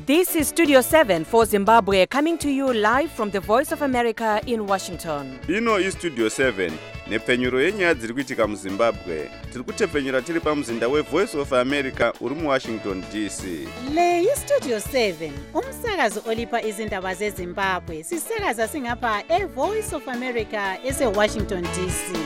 This is Studio 7 for Zimbabwe, coming to you live from the Voice of America in Washington. Ino is Studio 7, nepfenyuro yenyaya dziri kuitika muZimbabwe. Tiri kutepfenyura tiri pamuzinda weVoice of America uri muWashington DC. Le iStudio 7, umsakazo olipa izindaba zeZimbabwe. Sisakaza singapha eVoice of America eseWashington DC.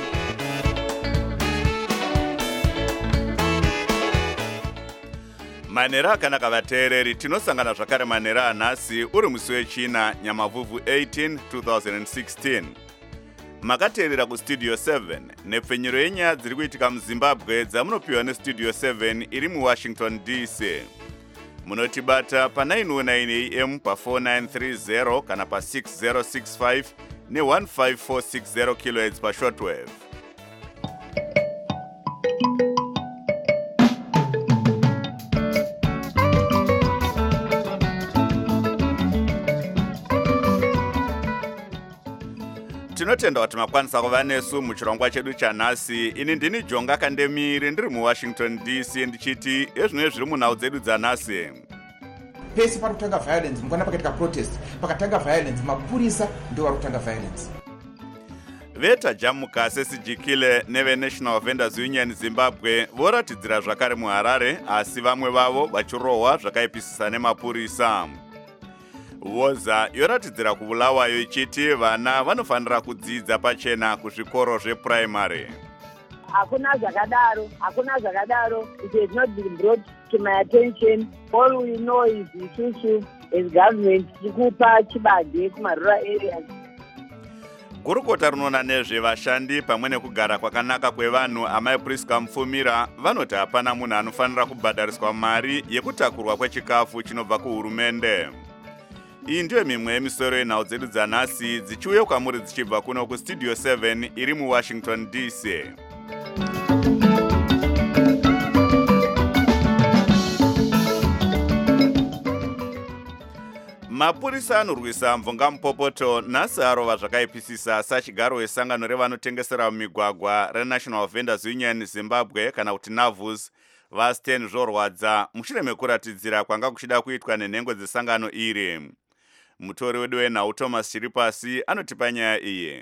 Manera akanaka vateereri, tinosangana zvakare manera anhasi uri musi wechina Nyamavhuvhu 18 2016. Makateerera kuStudio 7 nepfenyuro yenyaya dziri kuitika muZimbabwe dzamunopiwa neStudio 7 iri muWashington DC. Munotibata pa909 AM pa4930 kana pa6065 ne15460 kHz pashortwave. Tinotenda kuti makwanisa kuva nesu muchirongwa chedu chanhasi. Ini ndini Jonga Kandemiri ndiri muWashington DC ndichiti ezvino zviri munhau dzedu dzanhasi. Pese parikutanga violence, mukana pakaita protest, pakatanga violence, mapurisa ndo varikutanga violence. Vetajamuka sesijikile neveNational Vendors Union Zimbabwe voratidzira zvakare muHarare, asi vamwe vavo vachirohwa zvakaipisisa nemapurisa. Woza yoratidzira kubulawayo ichiti vana vanofanira kudzidza pachena kuzvikoro zveprimary. Hakuna zvakadaro. It has not been brought to my attention. All we know is isusu as government tikupa chibage kumarural areas. Gurukota rinoona nezvevashandi pamwe nekugara kwakanaka kwevanhu Amai Priska Mufumira vanoti hapana munhu anofanira kubhadhariswa mari yekutakurwa kwechikafu chinobva kuhurumende. Iyi ndiyo mimwe yemisoro yenhau dzedu dzanhasi dzichiuya kwamuri dzichibva kuno kuStudio 7 iri muWashington DC. Mapurisa anorwisa mvungamupopoto nhasi arova zvakaipisisa sachigaro wesangano revanotengesera mumigwagwa reNational Vendors Union Zimbabwe kana kuti NAVUZ vaStan Zvorwadza mushure mekuratidzira kwanga kuchida kuitwa nenhengo dzesangano iri. Mutori wedu wenhau Thomas Chiripasi anotipa nyaya iyi.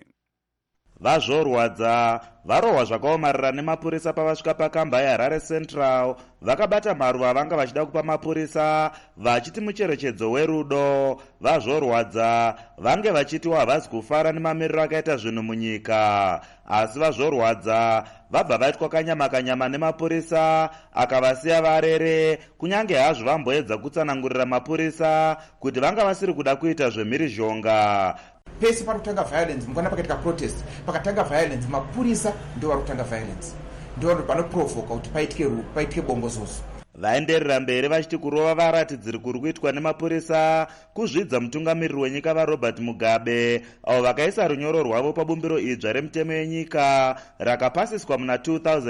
Vazvorwadza varohwa zvakaomarara nemapurisa pavasvika pakamba yeHarare Central vakabata maruva vanga vachida kupa mapurisa vachiti mucherechedzo werudo. Vazvorwadza vange vachitiwa havasi kufara nemamiriro akaita zvinhu munyika, asi vazvorwadza vabva vaitwa kanyama nemapurisa akavasiya varere, kunyange hazvo vamboedza kutsanangurira mapurisa kuti vanga vasiri kuda kuita zvemhirizhonga. Pese parikutanga violence, mukana pakaita protest, pakatanga violence, mapurisa ndo varikutanga violence. Ndo panoprovoka kuti paitike bongozozo. Vaenderera mberi vachiti kurova varatidziri kuri kuitwa nemapurisa kuzvidza mutungamiriri wenyika vaRobert Mugabe, avo vakaisa runyoro rwavo pabumbiro idzva remutemo yenyika rakapasiswa muna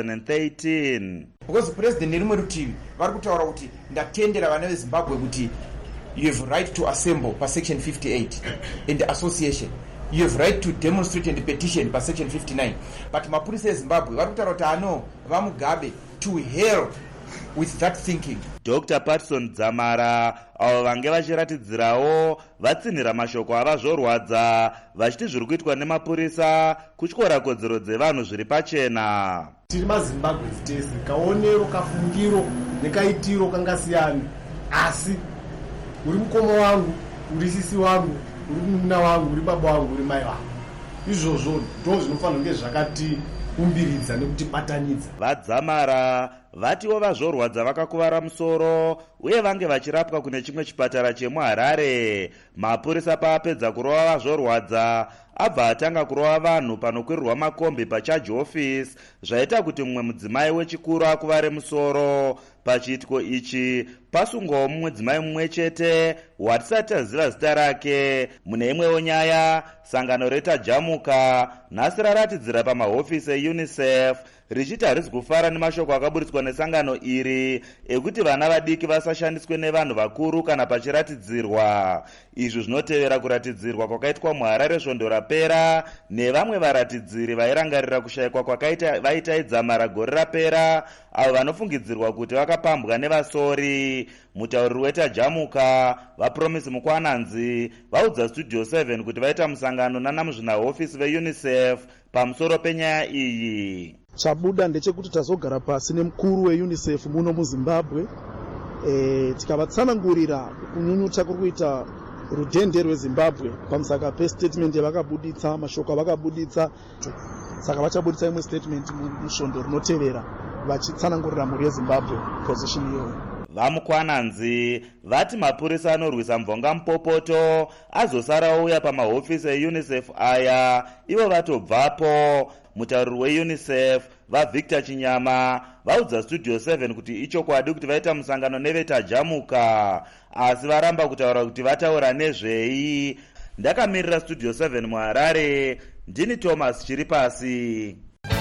2013. Because president nerimwe rutivi vari kutaura kuti ndatendera vana veZimbabwe kuti you have right to assemble per section 58 in the association. You have right to demonstrate and petition per section 59. But mapurisa eZimbabwe vari kutaura kuti ano vaMugabe to hell with that thinking. Dr. Patson Dzamara avo vange vachiratidzirawo vatsinhira mashoko avazvorwadza vachiti zviri kuitwa nemapurisa kutyora kodzero dzevanhu zviri pachena. Tiri maZimbabwe tese kaonero kafungiro nekaitiro kangasiyana, asi uri mukoma wangu, uri sisi wangu, uri munun'una wangu, uri baba wangu, uri mai wangu. Izvozvo ndo zvinofanira kunge zvakatiumbiridza nekutibatanidza. Vadzamara vatiwo vazvorwadza vakakuvara musoro uye vange vachirapwa kune chimwe chipatara chemuHarare. Mapurisa paapedza kurova vazvorwadza abva atanga kurova vanhu panokwirirwa makombi pachaji office, zvaita kuti mumwe mudzimai wechikuru akuvare musoro. Pachiitiko ichi pasungwawo mumwe dzimai mumwe chete watisati taziva zita rake. Mune imwewo nyaya, sangano retajamuka nhasi raratidzira pamahofisi eUNICEF richiti harisi kufara nemashoko akaburitswa nesangano iri ekuti vana vadiki vasashandiswe nevanhu vakuru kana pachiratidzirwa. Izvi zvinotevera kuratidzirwa kwakaitwa muHarare svondo rapera nevamwe varatidziri vairangarira kushayikwa kwakaita vaitaidza mara gore rapera avo vanofungidzirwa kuti vakapambwa nevasori. Mutauriri wetajamuka vaPromise Mukwananzi vaudza Studio 7 kuti vaita musangano nanamuzvinahofisi veUNICEF pamusoro penyaya iyi. Chabuda ndechekuti tazogara pasi nemukuru weUNICEF muno muZimbabwe tikavatsanangurira kunyunyuta kuri kuita rudhende rweZimbabwe pamusaka pestatement yavakabuditsa, mashoko avakabuditsa. Saka vachabuditsa imwe statement musvondo rinotevera vachitsanangurira mhuri yeZimbabwe position iyoyo. VaMukwananzi vati mapurisa anorwisa mvonga mupopoto azosara ouya pamahofisi eUNICEF aya ivo vatobvapo. Mutauriri weUNICEF vaVictor Chinyama vaudza Studio 7 kuti ichokwadi kuti vaita musangano nevetajamuka asi varamba kutaura kuti vataura nezvei. Ndakamirira Studio 7 muHarare, ndini Thomas Chiripasi.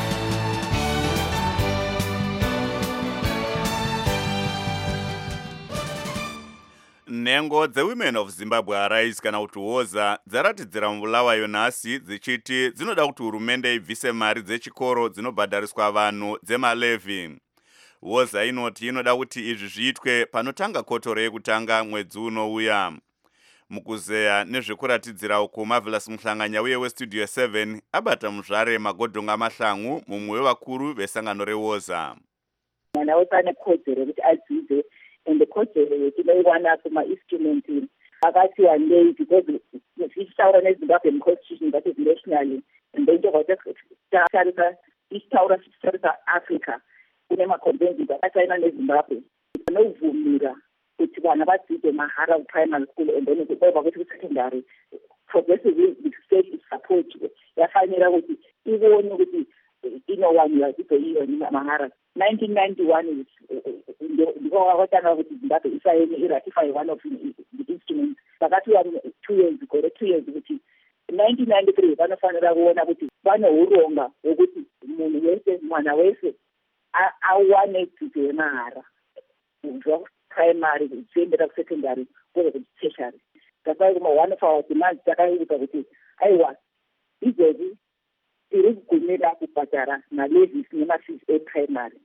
Nhengo dzeWomen of Zimbabwe Arise kana kuti WOZA dzaratidzira mubulawayo nhasi dzichiti dzinoda kuti hurumende ibvise mari dzechikoro dzinobhadhariswa vanhu dzemalevi. WOZA inoti inoda kuti izvi zviitwe panotanga kotoro yekutanga mwedzi unouya. Mukuzeya nezvekuratidzira uku Marvelous Muhlanganya uye weStudio 7 abata muzvare Magodhonga Mahlangu mumwe wevakuru vesangano reWOZA. Mwana wese ane kodzero kuti adzidze ende kodzero yetinoiwana kuma-instrument akati wandei because ichitaura neZimbabwean constitution that is nationally and then tichitarisa Africa kune maconventions akasaina neZimbabwe anovhumira kuti vana vadzidze mahara primary school and then kuova kuti kusecondary progressively the state is support yafanira kuti ione kuti inowanira dzidzo iyo mahara. 1991 ndiko kwakatanga kuti Zimbabwe isaine iratify one of the instruments. Pakatiwa 2 years kuti 1993 vanofanira kuona kuti vane uronga hwekuti munhu wese mwana wese awane dzidzo yemahara kubva primary kuchiendera kusecondary kuve kutertiary. That's kuma one of our demands takaiita kuti aiwa izvozvi tiri kugumira kubhadhara malevies nemafees eprimary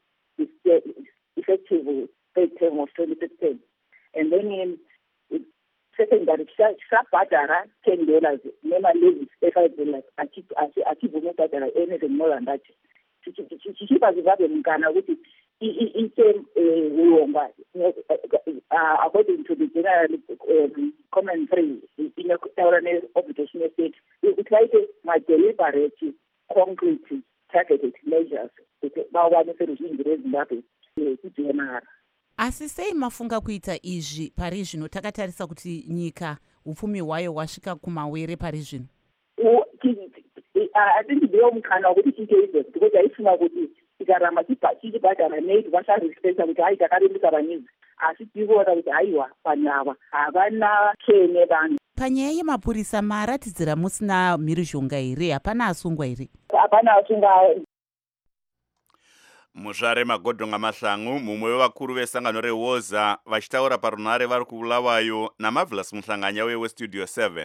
effective third term of 2016 and then in secondary tisabhadhara $10 nemalevies e$5 achibvume kubhadhara anything more than that. Tichipa Zimbabwe mukana kuti ite urongwa according to the general commentary inotaura neobligation estate kuti vaite madeliberate concrete targeted measures kuti vawanise ruzhinji rweZimbabwe dzidzo yemahara. Asi sei mafunga kuita izvi pari zvino takatarisa kuti nyika upfumi hwayo hwasvika kumawere pari zvino? Hatindi ndiwo mukana wekuti tiite izvozvo because haifunga kuti tikaramba tichibhadhara naiti vasarespecta kuti hai takarembesa vanyidzi asi tiriona kuti haiwa vanhu ava havana care nevanhu. Panyaya yemapurisa maratidzira musina mhirizhonga here? Hapana asungwa here? Hapana asungwa. Muzvare Magodhonga Mahlangu mumwe wevakuru vesangano reWOZA vachitaura parunhare vari kubulawayo naMarvelous Muhlanganya uye weStudio 7.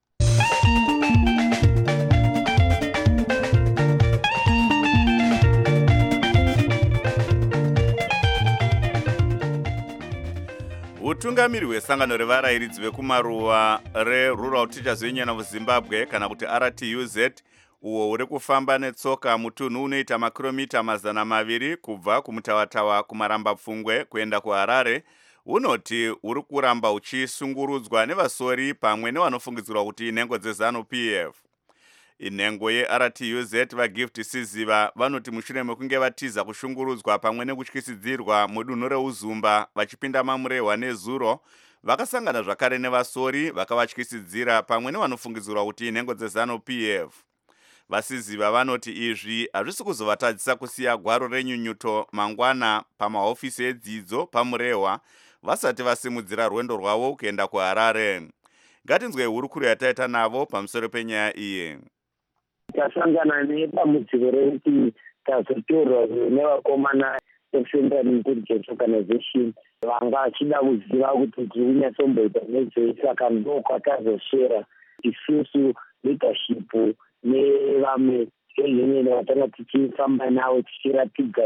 Utungamiri hwesangano revarayiridzi vekumaruwa reRural Teachers Union of Zimbabwe kana kuti RTUZ uwo uri kufamba netsoka mutunhu unoita makilomita 200 kubva kumutawatawa kumarambapfungwe kuenda kuHarare unoti uri kuramba uchisungurudzwa nevasori pamwe nevanofungidzirwa kuti inhengo dzeZANU-PF. Inhengo yeRTUZ vaGift Siziva vanoti mushure mekunge vatiza kushungurudzwa pamwe nekutyisidzirwa mudunhu reUzumba vachipinda mamurehwa nezuro vakasangana zvakare nevasori vakavatyisidzira pamwe nevanofungidzirwa kuti inhengo dzeZANU-PF. Vasiziva vanoti izvi hazvisi kuzovatadzisa kusiya gwaro renyunyuto mangwana pamahofisi edzidzo pamurehwa vasati vasimudzira rwendo rwavo kuenda kuHarare. Ngatinzwe hurukuro yataita navo pamusoro penyaya iyi. Tasangana nepamudziro rekuti tazotorwa nevakomana veCentral Intelligence Organization vanga vachida kuziva kuti tiri kunyatsomboita nezvei, saka ndokwatazosvera isusu leadership nevamwe veunion vatanga tichifamba navo tichiratidza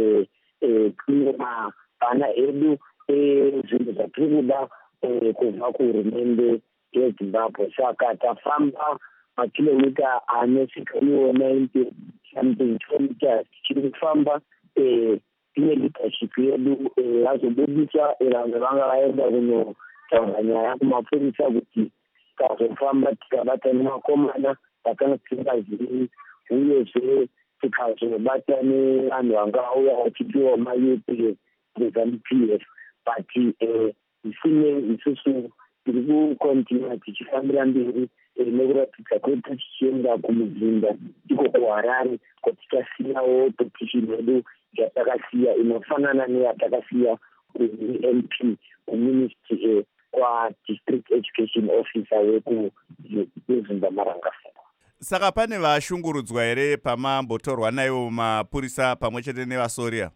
kune mabhana edu zvinhu zvatiri kuda kubva kuhurumende yeZimbabwe. Saka tafamba makilomita anosvika iwo 90 something kilometers tichiri kufamba ine leadership yedu vazobudisa vamwe vanga vaenda kunotaura nyaya kumapurisa kuti tikazofamba tikabata nemakomana vakanga tisingazivi, uyezve tikazobata nevanhu vanga vauya vachipiwa maUPF neZANU-PF, but isine isusu tiri kukontinua tichifambira mberi nekuratidza kuti tichienda kumuzinda iko kuHarare kwatichasiyawo petition yedu yatakasiya inofanana neyatakasiya kuMP kuministry kwa-district education officer wekuZimba Marangafuku. Saka pane vashungurudzwa here pamambotorwa naivo mapurisa pamwe chete nevasoria?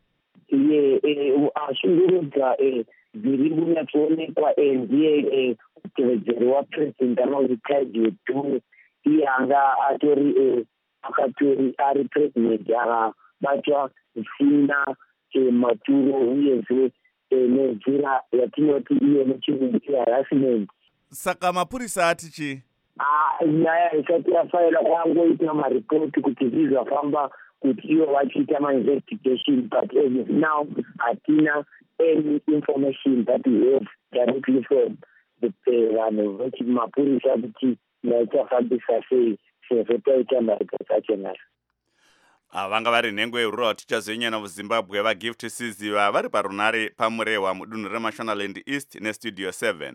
Ashungurudza dziri kunyatsoonekwa ndiye mutevedzeri wapresident anonzi Taji Dune, iye anga akatori ari president akabatwa zvisina maturo, uyezve nenzira yatinoti iye nechirungu harassment. Saka mapurisa atichi? Nyaya isati yafaira kwangoita maripoti kuti zvizvafamba kuti ivo vachiita ma-investigation, but as of now hatina any information that we have directly from vanhu vechimapurisa kuti vaichafambisa sei sezvo taita maripoti acho nazo. Vanga vari nhengo yerura tichazoinyana muZimbabwe vaGift Siziva vari parunare pamurehwa mudunhu reMashonaland East neStudio 7.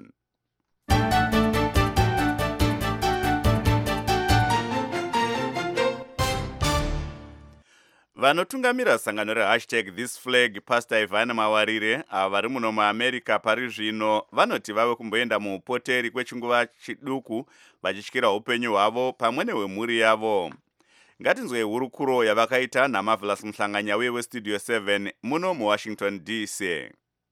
Vanotungamira sangano #ThisFlag Pastor Ivan Mawarire vari muno muAmerica pari zvino vanoti vave kumboenda muupoteri kwechinguva chiduku vachityira upenyu hwavo pamwe nehwemhuri yavo. Ngatinzwe hurukuro yavakaita naMarvelous Muhlanganya weStudio 7 muno muWashington DC.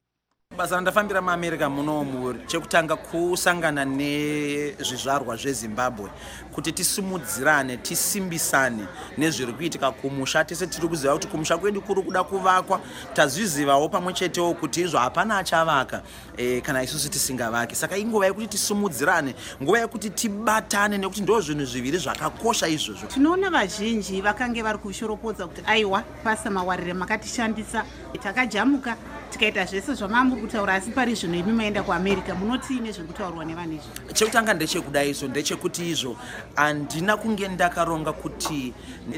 Basa randafambira muAmerica munomu chekutanga kusangana nezvizvarwa zveZimbabwe kuti tisimudzirane, tisimbisane nezviri kuitika kumusha. Tese tiri kuziva kuti kumusha kwedu kuri kuda kuvakwa, tazvizivawo pamwe chetewo kuti izvo hapana achavaka kana isusu tisingavaki. Saka inguva yekuti tisimudzirane, nguva yekuti tibatane, nekuti ndo zvinhu zviviri zvakakosha izvozvo. Tinoona vazhinji vakange vari kushoropodza kuti aiwa Pastor Mawarire makatishandisa, takajamuka tikaita zvese zvamamuri kutaura, asi pari zvino imi maenda kuAmerica munoti nezvekutaurwa nevanhu izvo. Chekutanga ndechekudai izvo ndechekuti izvo handina kunge ndakaronga kuti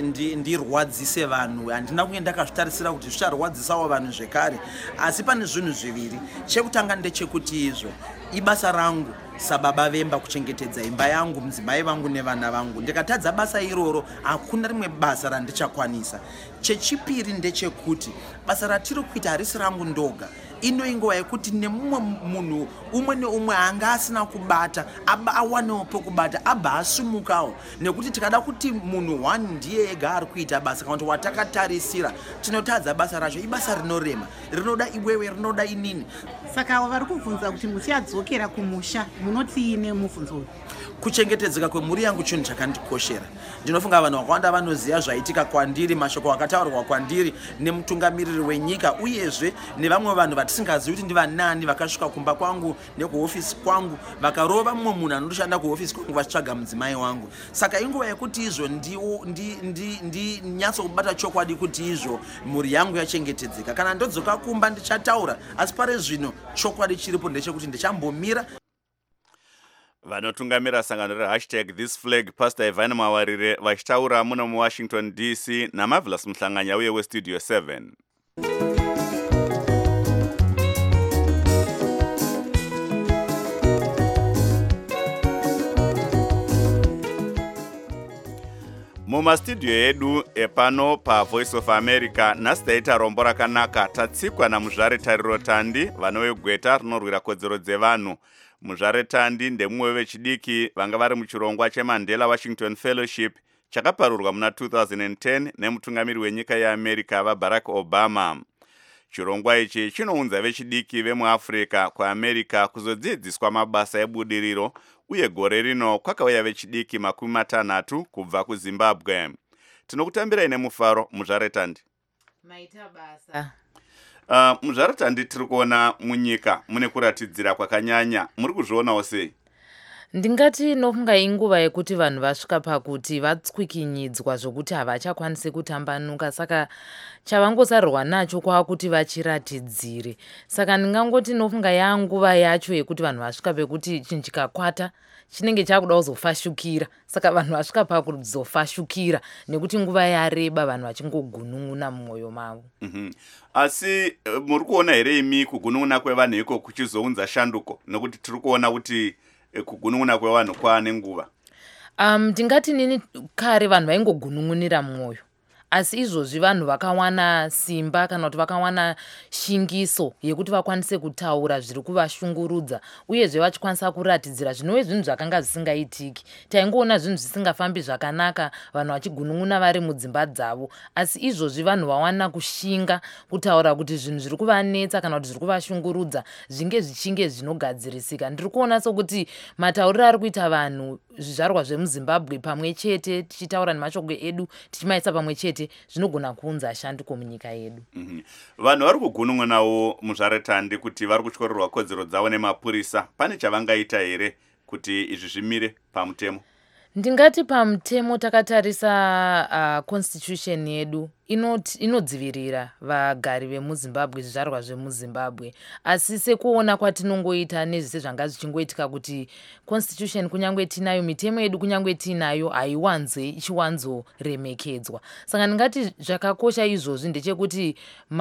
ndirwadzise vanhu, handina kunge ndakazvitarisira kuti zvicharwadzisawo vanhu zvekare, asi pane zvinhu zviviri. Chekutanga ndechekuti izvo ibasa rangu sababa vemba kuchengetedza imba yangu, mudzimai vangu nevana vangu. Ndikatadza basa iroro hakuna rimwe basa randichakwanisa. Chechipiri ndechekuti basa ratiri kuita harisi rangu ndoga, inoinguva yekuti nemumwe munhu umwe neumwe anga asina kubata awanewo pokubata abva asumukawo, nekuti tikada kuti munhu 1 ndiye ega ari kuita basa kana kuti watakatarisira tinotadza basa racho ibasa rinorema, rinoda iwewe, rinoda inini. Saka vari kubvunza kuti muchadzokera kumusha munoti ine mubvunzo uyu? Kuchengetedzeka kwemhuri yangu chinhu chakandikoshera. Ndinofunga vanhu vakawanda vanoziva zvaitika kwandiri, mashoko akataurwa kwandiri nemutungamiriri wenyika, uyezve nevamwe vanhu vatisingazivi kuti ndivanani vakasvika kumba kwangu nekuhofisi kwangu vakarova mumwe munhu anoshanda kuhofisi kwangu vachitsvaga mudzimai wangu. Saka inguva yekuti izvo ndinyatso kubata chokwadi kuti izvo mhuri yangu yachengetedzeka. Kana ndodzoka kumba ndichataura, asi pari zvino chokwadi chiripo ndechekuti ndichambomira. Vanotungamira sangano #ThisFlag Pastor Ivan Mawarire vachitaura muno muWashington DC naMarvelous Muhlanganya weStudio 7. Mumastudio edu epano paVoice of America nhasi taita rombo rakanaka. Tatsikwa namuzvare Tariro Tandi vanovegweta rinorwira kodzero dzevanhu. Muzvare Tandi ndemumwe vechidiki vanga vari muchirongwa cheMandela Washington Fellowship chakaparurwa muna 2010 nemutungamiri wenyika yeAmerica vaBarack Obama. Chirongwa ichi chinounza vechidiki vemuAfrica kuAmerica kuzodzidziswa mabasa ebudiriro, uye gore rino kwakauya vechidiki 60 kubva kuZimbabwe. Tinokutambirai nemufaro muzvaretandi. Maita basa. Muzvaretandi tiri kuona munyika mune kuratidzira kwakanyanya. Muri kuzvionawo sei? Ndingati nofunga inguva yekuti vanhu vasvika pakuti vatswikinyidzwa zvokuti havachakwanisi kutambanuka, saka chavangosarwa nacho kwakuti vachiratidzire. Saka ndingangoti nofunga yanguva yacho yekuti vanhu vasvika pekuti chinhu chikakwata chinenge chakuda kuzofashukira, saka vanhu vasvika pakuzofashukira nekuti nguva yareba vanhu vachingogunun'una mumwoyo mavo. Asi muri kuona here imi kugunun'una kwevanhu iko kuchizounza shanduko, nekuti tiri kuona kuti kugunun'una kwevanhu kwaane nguva? Ndingati nini kare vanhu vaingogunun'unira mwoyo, asi izvozvi vanhu vakawana simba kana kuti vakawana shingiso yekuti vakwanise kutaura zviri kuvashungurudza, uyezve vachikwanisa kuratidzira zvinove zvinhu zvakanga zvisingaitiki. Taingoona zvinhu zvisingafambi zvakanaka, vanhu vachigunun'una vari mudzimba dzavo, asi izvozvi vanhu vawana kushinga kutaura kuti zvinhu zviri kuvanetsa kana kuti zviri kuvashungurudza zvinge zvichinge zvinogadzirisika. Ndiri kuona sokuti matauriro ari kuita vanhu zvizvarwa zvemuZimbabwe pamwe chete, tichitaura nemashoko edu tichimaisa pamwe chete, zvinogona kuunza shanduko munyika yedu. Vanhu vari kugunun'unawo muzvaretandi kuti vari kutyorerwa kodzero dzavo nemapurisa. Pane chavangaita here kuti izvi zvimire pamutemo? Ndingati pamutemo takatarisa constitution yedu inodzivirira vagari vemuZimbabwe, zvizvarwa zvemuZimbabwe, asi sekuona kwatinongoita nezvese zvanga zvichingoitika kuti constitution kunyange tinayo, mitemo yedu kunyange tinayo haiwanze ichiwanzoremekedzwa. Saka ndingati zvakakosha izvozvi ndechekuti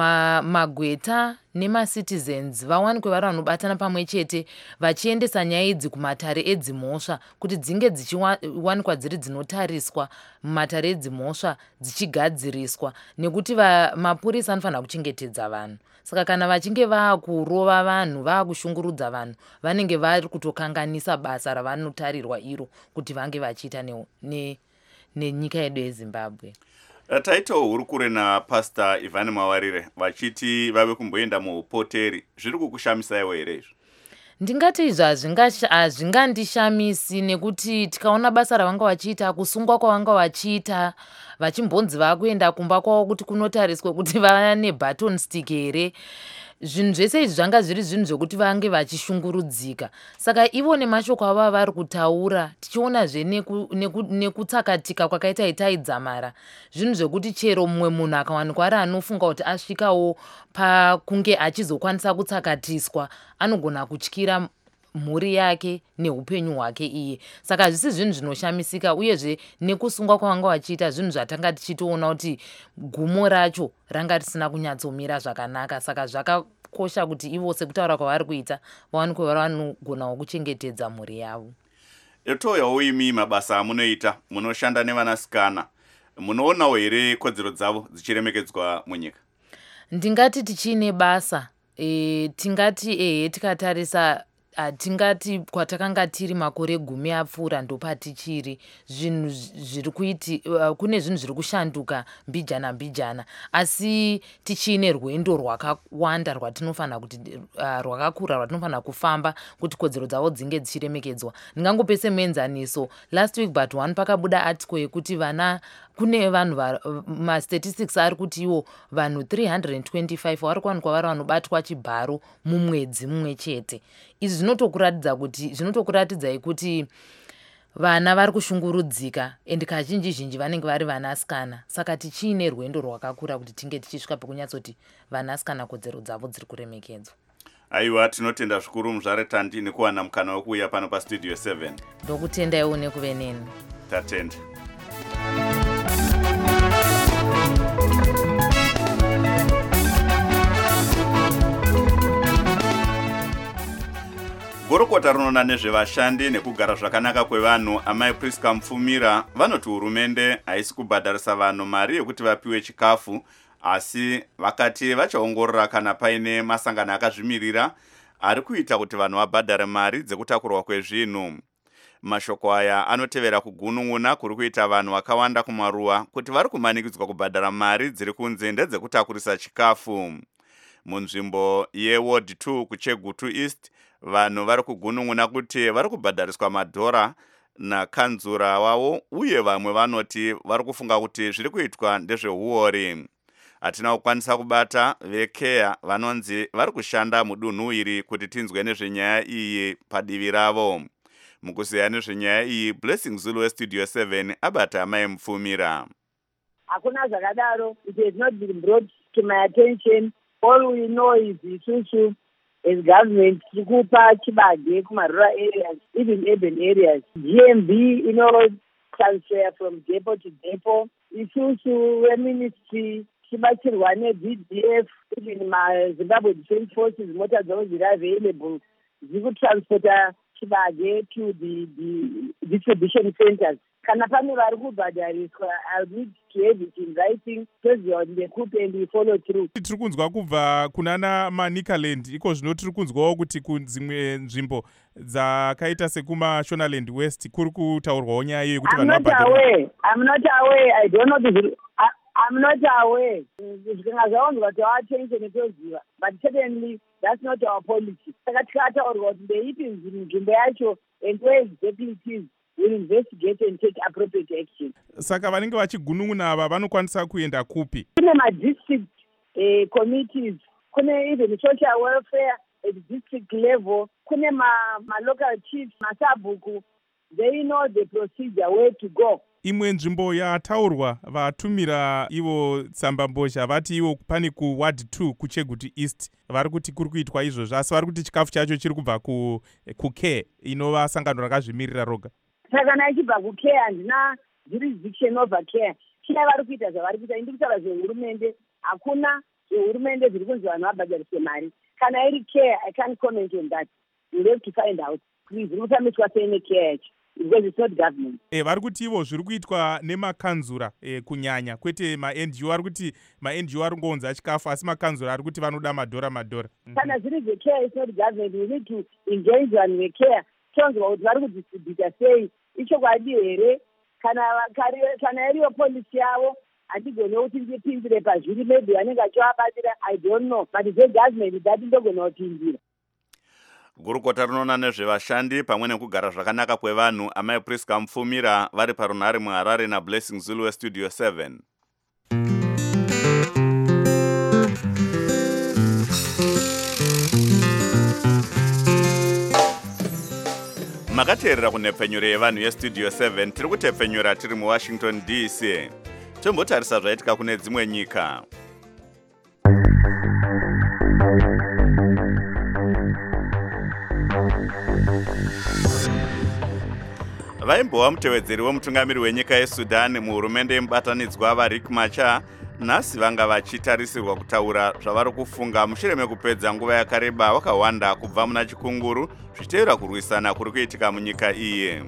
magweta nemacitizens vawanikwe vari vanobatana pamwe chete vachiendesa nyaya idzi kumatare edzimhosva kuti dzinge dzichiwanikwa dziri dzinotariswa mumatare edzimhosva dzichigadziriswa, nekuti mapurisa anofanira kuchengetedza vanhu. Saka kana vachinge vaakurova vanhu, vaakushungurudza vanhu, vanenge vari kutokanganisa basa ravanotarirwa iro kuti vange vachiita nenyika yedu yeZimbabwe. Taitawo hurukure naPastor Ivan Mawarire vachiti vave kumboenda muhopoteri. Zviri kukushamisaiwo here izvo? Ndingati izvo hazvingandishamisi, nekuti tikaona basa ravanga vachiita, kusungwa kwavanga vachiita, vachimbonzi vakuenda kumba kwavo kuti kunotariswe kuti vane button stick here, zvinhu zvese izvi zvanga zviri zvinhu zvokuti vange vachishungurudzika. Saka ivo nemashoko avo vari kutaura, tichionazve nekutsakatika kwakaita itaidzamara, zvinhu zvokuti chero mumwe munhu akawanikwa ari anofunga kuti asvikawo pakunge achizokwanisa kutsakatiswa, anogona kutyira mhuri yake neupenyu hwake iye. Saka hazvisi zvinhu zvinoshamisika, uyezve nekusungwa kwavanga vachiita zvinhu zvatanga tichitoona kuti gumo racho ranga risina kunyatsomira zvakanaka. Saka zvakakosha kuti ivo sekutaura kwavari kuita vawanikwe vari vanogonawo kuchengetedza mhuri yavo. Touyawo imi mabasa amunoita, munoshanda nevanasikana, munoonawo here kodzero dzavo dzichiremekedzwa munyika? Ndingati tichine basa, tingati tikatarisa tingati kwatakanga tiri makore 10 apfuura ndopatichiri. Zvinhu zviri kuiti kune zvinhu zviri kushanduka mbijana, asi tichine rwendo rwakawanda rwatinofanira kuti rwakakura rwatinofanira kufamba kuti kodzero dzavo dzinge dzichiremekedzwa. Ndingangope semuenzaniso, last week but one pakabuda article yekuti kune vanhu mastatistics ari kuti iwo vanhu 325 vari kuwanikwa vari vanobatwa chibharo mumwedzi mumwe chete. Izvi zvinotokuratidzai kuti vana vari kushungurudzika, ende kazhinji vanenge vari vanasikana. Saka tichine rwendo rwakakura kuti tinge tichisvika pekunyatsoti vanasikana kodzero dzavo dziri kuremekedzwa. Aiwa, tinotenda zvikuru muzvaretandi nekuwana mukana wekuuya pano pastudio 7. Ndokutendaiwo nekuve neni. Tatenda. Gorokota rinona nezvevashandi nekugara zvakanaka kwevanhu Amai Priska Mufumira vanoti hurumende haisi kubhadharisa vanhu mari yekuti vapiwe chikafu, asi vakati vachaongorora kana paine masangano akazvimirira ari kuita kuti vanhu vabhadhare mari dzekutakurwa kwezvinhu. Mashoko aya anotevera kugunun'una kuri kuita vanhu vakawanda kumaruwa kuti vari kumanikidzwa kubhadhara mari dziri kunze ndedzekutakurisa chikafu. Munzvimbo yeWard 2 kuChegutu East, vanhu vari kugunun'una kuti vari kubhadhariswa madhora nakanzura wavo, uye vamwe vanoti vari kufunga kuti zviri kuitwa ndezveuori. Hatina kukwanisa kubata veCare vanonzi vari kushanda mudunhu iri kuti tinzwe nezvenyaya iyi padivi ravo. Mukuziya nezvenyaya iyi, Blessing Zulu weStudio 7 abata Mai Mufumira. Hakuna zvakadaro. It has not been brought to my attention. All we know is isusu as government tikupa chibage kumarural areas, even urban areas. GMB transfer from depot to depot. Isusu ministry chibatsirwa neBDF, even Zimbabwe Defense Forces mota dzavo dziri available dzikutransporta chibage to the distribution centers. Kana pane vari kubhadhariswa, I need to have it in writing, president ndekupe and we follow through. Tiri kunzwa kubva kunana Manicaland, iko zvino tiri kunzwawo kuti kunzimwe nzvimbo dzakaita sekumaShonaland West kuri kutaurwawo nyaya iyo kuti vanhu vabhadhariswa. I'm not aware. I don't know this. I'm not aware. Zvingazaonzwa to our attention etoziva, but certainly that's not our policy. Saka tikataurwa kuti ndeipi nzvimbo yacho and where exactly it is, we'll investigate and take appropriate action. Saka vanenge vachigunun'una ava vanokwanisa kuenda kupi? Kune ma-district committees, kune even social welfare at district level, kune ma-local chiefs, masabhuku, they know the procedure where to go. Imwe nzvimbo yataurwa vatumira ivo tsambambozha vati ivo pane kuWard 2 kuChegutu East vari kuti kuri kuitwa izvozvo, asi vari kuti chikafu chacho chiri kubva kuCare inova sangano rakazvimirira roga. Saka kana ichibva kuCare handina jurisdiction over Care. Chine vari kuita zvavari kuita. Indi kutaura zvehurumende, hakuna zvehurumende zviri kunzi vanhu vabhadhariswe mari. Kana iri Care, I can't comment on that. You'll have to find out. Please, unofambiswa sei neCare yacho? Because it's not government. Vari kuti ivo zviri kuitwa nemakanzura kunyanya, kwete ma-NGO. Ari kuti ma-NGO ari kungounza chikafu, asi makanzura ari kuti vanoda madhora. Kana zviri zveCare, it's not government. We need to engage vanhu veCare. Tonzwa kuti vari kudistribhuta sei, ichokwadi here. Kana iriyo polisi yavo, handigone kuti ndipinzire pazviri, maybe vanenge vachivabatira, I don't know. But it's a government that ndogona kupinzira. Gurukota rinoona nezvevashandi pamwe nekugara zvakanaka kwevanhu, Amai Priska Mufumira vari parunhare muHarare naBlessing Zulu weStudio 7. Makateerera kunhepfenyuro yevanhu yeStudio 7, tiri kutepfenyura tiri muWashington DC. Tombotarisa zvaitika kune dzimwe nyika. Vaimbova mutevedzeri wemutungamiri wenyika yeSudan muhurumende yemubatanidzwa vaRiek Machar nhasi vanga vachitarisirwa kutaura zvavari kufunga mushure mekupedza nguva yakareba vakawanda kubva muna chikunguru zvichiteera kurwisana kuri kuitika munyika iyi.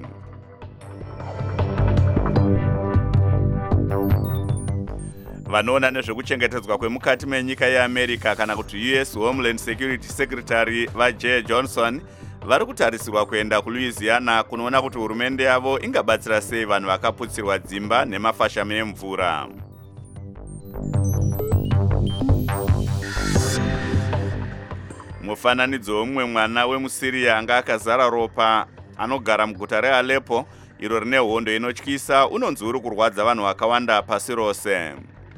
Vanoona nezvekuchengetedzwa kwemukati menyika yeAmerica kana kuti US Homeland Security Secretary vaJay Johnson vari kutarisirwa kuenda kuLouisiana kunoona kuti hurumende yavo ingabatsira sei vanhu vakaputsirwa dzimba nemafashami emvura. Mufananidzo womumwe mwana wemuSiria anga akazara ropa anogara muguta reAleppo iro rine hondo inotyisa unonzi uri kurwadza vanhu vakawanda pasi rose.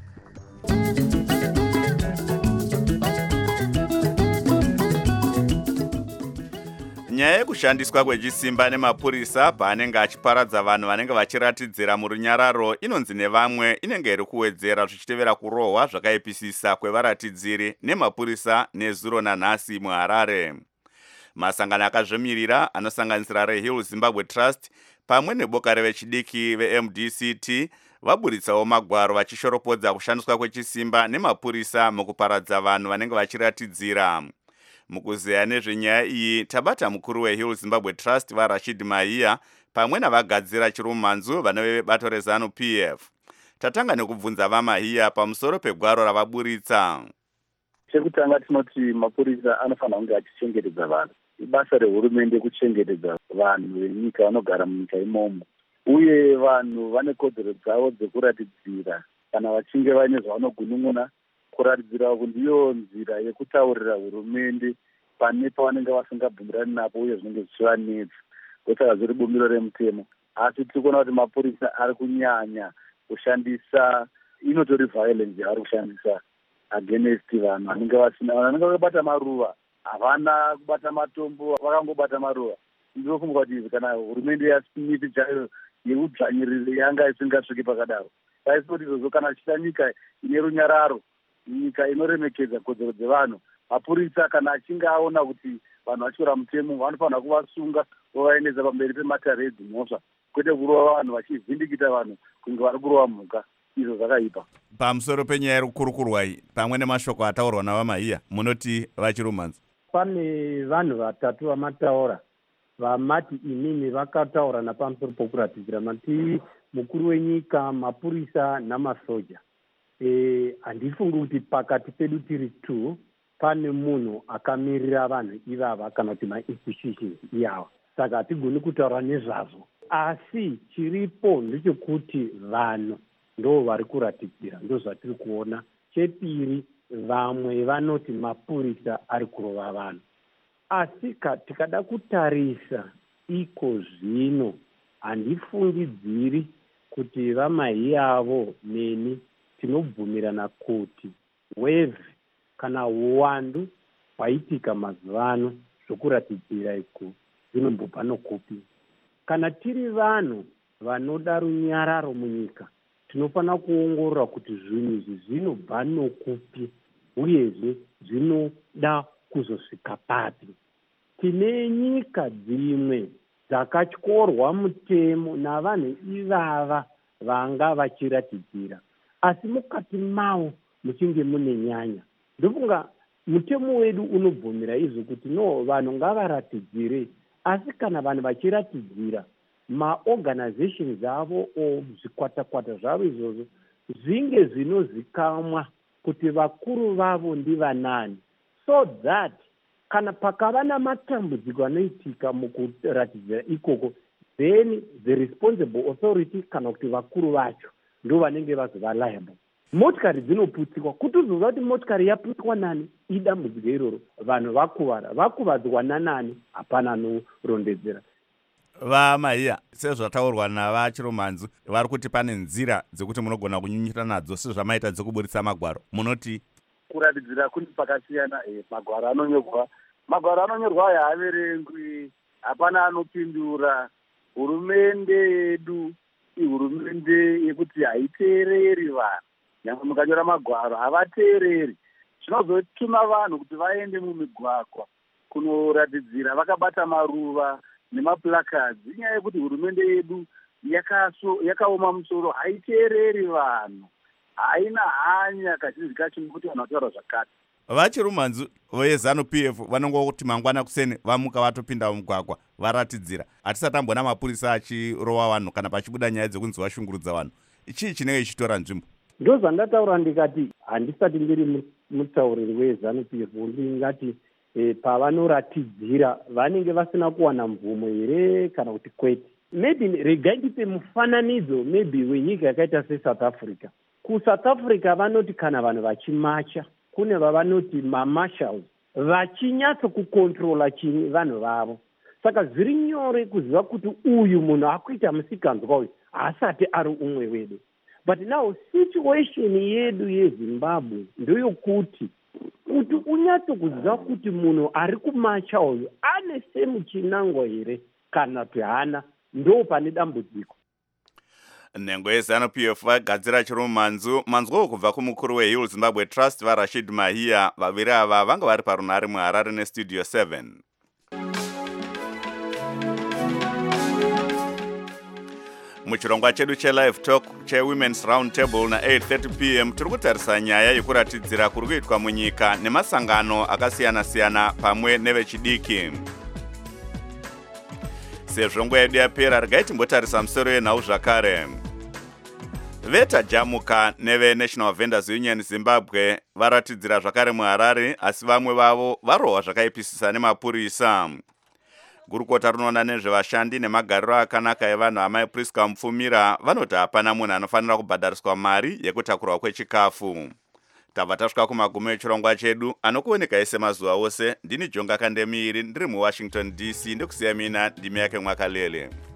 Nyaya yekushandiswa kwechisimba nemapurisa paanenge achiparadza vanhu vanenge vachiratidzira murunyararo inonzi nevamwe inenge iri kuwedzera zvichitevera kurohwa zvakaipisisa kwevaratidziri nemapurisa nezuro nanhasi muHarare. Masangano akazvimirira anosanganisira reHill Zimbabwe Trust pamwe neboka revechidiki veMDCT vaburitsawo magwaro vachishoropodza kushandiswa kwechisimba nemapurisa mukuparadza vanhu vanenge vachiratidzira. Mukuzeya nezvenyaya iyi tabata mukuru weHill Zimbabwe Trust vaRashid Mahiya pamwe navagadzira chirumanzu vane vebato reZanu PF. Tatanga nekubvunza vaMahiya pamusoro pegwaro ravaburitsa. Chekutanga tinoti mapurisa anofanira kunge achichengetedza vanhu. ibasa rehurumende kuchengetedza vanhu venyika vanogara munyika imomo, uye vanhu vane kodzero dzavo dzekuratidzira kana vachinge vaine zvavanogunun'una, kuratidzira kuti ndiyo nzira yekutaurira hurumende pane pavanenge vasingabvumirani napo uye zvinenge zvichivanetsa. Ndosaka zviri bumbiro remutemo, asi tiri kuona kuti mapurisa ari kunyanya kushandisa inotori violence yavari kushandisa against vanhu vanenge vakabata maruva, havana kubata matombo, vakangobata maruva. Ndinofunga kuti kana hurumende yasimiti chayo yeudzvanyiriri yanga isingasviki pakadaro, taisi kuti izvozvo kana achita nyika ine runyararo, nyika inoremekedza kodzero dzevanhu, mapurisa kana achinge aona kuti vanhu vachiora mutemo vanofanira kuvasunga vovaendesa pamberi pematare edzimhosva, kwete kurova vanhu vachivhindikita vanhu kunge vari kurova mhuka. Izvo zvakaipa. Pamusoro penyaya iri kukurukurwa iyi pamwe nemashoko ataurwa navamahiya, munoti vachirumanzi? Pane vanhu vatatu vamataura vamati inini vakataura napamusoro pokuratidzira mati mukuru wenyika, mapurisa namasoja. Handifungi kuti pakati pedu tiri 2 pane munhu akamirira vanhu ivava kana kuti ma-institutions iyava. Saka hatigoni kutaura nezvazvo, asi chiripo ndechekuti vanhu ndo vari kuratidzira, ndo zvatiri kuona. Chepiri, vamwe vanoti mapurisa ari kurova vanhu, asi tikada kutarisa iko zvino handifungidziri kuti vamahiyavo neni tinobvumirana kuti wave kana uwandu hwaitika mazuvano zvokuratidzira iko zvinombobva nokupi. Kana tiri vanhu vanoda runyararo munyika, tinofanira kuongorora kuti zvinhu izvi zvinobva nokupi uyezve zvinoda kuzosvika papi. Tine nyika dzimwe dzakatyorwa mutemo navanhu ivava vanga vachiratidzira, asi mukati mavo muchinge mune nyanya. Ndofunga mutemo wedu unobvumira izvo kuti no, vanhu ngavaratidzire, asi kana vanhu vachiratidzira maorganizations avo o zvikwatakwata zvavo izvozvo zvinge zvinozikamwa kuti vakuru vavo ndivanani, so that kana pakava namatambudziko anoitika mukuratidzira ikoko, then the responsible authority kana kuti vakuru vacho ndo vanenge vazova liable. Motikari dzinoputsikwa, kuti uzoziva kuti motikari yaputswa nani idambudziko iroro, vanhu vakuvara, vakuvadzwa nanani, hapana anorondedzera. Vamahiya, sezvataurwa navachiromanzi, vari kuti pane nzira dzekuti munogona kunyunyuta nadzo sezvamaita dzekuburitsa magwaro, munoti? Kuratidzira kuri pakasiyana. Magwaro anonyorwa haaverengwi, hapana anopindura. Hurumende yedu ihurumende yekuti haiteereri vanhu, nyangwe mukanyora magwaro havateereri. Zvinozotuma vanhu kuti vaende mumigwagwa kunoratidzira vakabata maruva nemaplakadzi, inyaya yekuti hurumende yedu yakaoma musoro, haiteereri vanhu, haina hanya kazhinji kacho nekuti vanhu vataura zvakati. Vachirumanzi veZanu PF vanongokuti mangwana kuseni vamuka vatopinda mumugwagwa varatidzira, hatisati tambona mapurisa achirova vanhu kana pachibuda nyaya dzekunzi vashungurudza vanhu. Chii chinenge chichitora nzvimbo? Ndo zvandataura ndikati handisati ndiri mutauriri weZanu PF, ndingati pavanoratidzira vanenge vasina kuwana mvumo here kana kuti kwete. Maybe regai ndipe mufananidzo maybe wenyika yakaita seSouth Africa. KuSouth Africa vanoti kana vanhu vachimacha, kune vavanoti mamarshals vachinyatso kukontrola chini vanhu vavo. Saka zviri nyore kuziva kuti uyu munhu akuita musikanzwa uyu haasati ari umwe wedu. But now situation yedu yeZimbabwe ndoyokuti kuti unyatso kuziva kuti munhu ari kumacha uyu ane semuchinangwa here kana kuti hana, ndo pane dambudziko. Nhengo yeZanu PF vagadzira chiromanzu manzwo kubva kumukuru weHill Zimbabwe Trust vaRashid Mahiya. Vaviri ava vanga vari parunhare muHarare neStudio 7. Muchirongwa chedu chelive talk chewomen's round table na 8:30 p.m. tiri kutarisa nyaya yekuratidzira kuri kuitwa munyika nemasangano akasiyana-siyana pamwe nevechidiki. Sezvo nguva yedu yapera, regai timbotarisa musoro yenhau zvakare. vetajamuka nevenational vendors union zimbabwe varatidzira zvakare muharare, asi vamwe vavo varohwa zvakaipisisa nemapurisa. Gurukota rinoona nezvevashandi nemagariro akanaka evanhu amai Priska Mupfumira vanoti hapana munhu anofanira kubhadhariswa mari yekutakurwa kwechikafu. Tabva tasvika kumagumo echirongwa chedu anokuoneka ese mazuva ose. Ndini Jonga Kandemiri ndiri muWashington DC, ndikusiya mina ndimi yake Mwakalele.